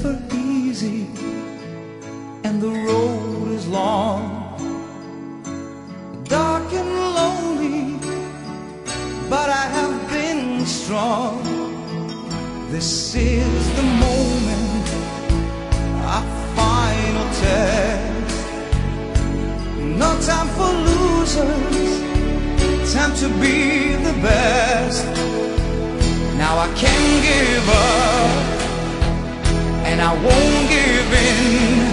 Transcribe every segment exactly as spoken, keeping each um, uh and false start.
never easy, and the road is long, dark and lonely, but I have been strong. This is the moment, our final test. No time for losers, time to be the best. Now I can't give up, and I won't give in.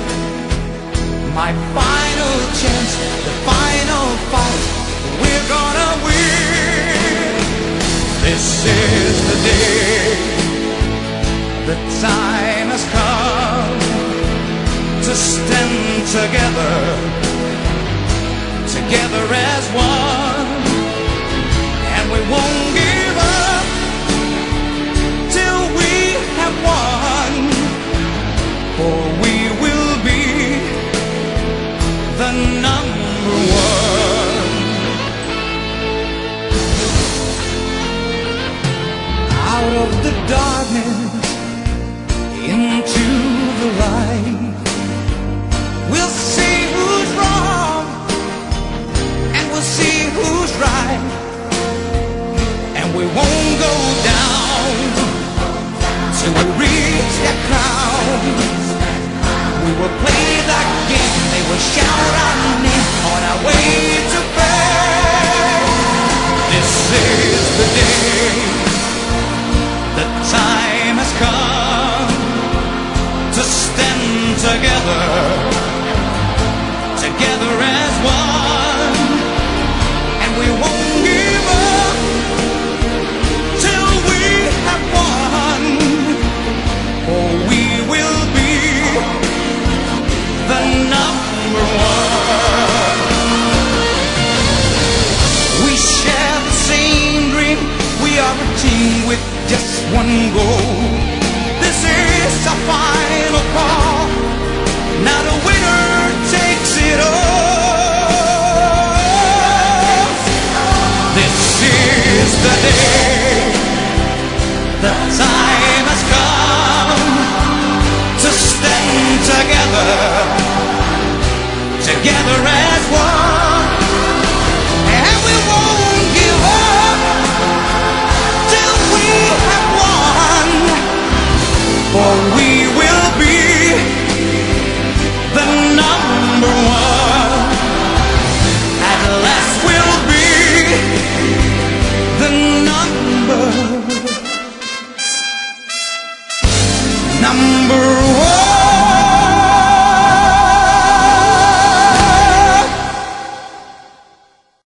My final chance, the final fight, we're gonna win. This is the day, the time has come to stand together, together as one. And we won't give up till we have won, for we will be the number one. Out of the darkness into the light, we'll see who's wrong and we'll see who's right. And we won't go down till we reach that crown. We will play that game, they will shout our name on our way to fame. This is the day, the time has come to stand together, together as one. And we won't give up till we have won, for we will be the number one. We share the same dream, we are a team with just one goal. This is our final call, now the winner takes it all. This is the day, the time has come to stand together, together as one. And we won't give up till we have won, for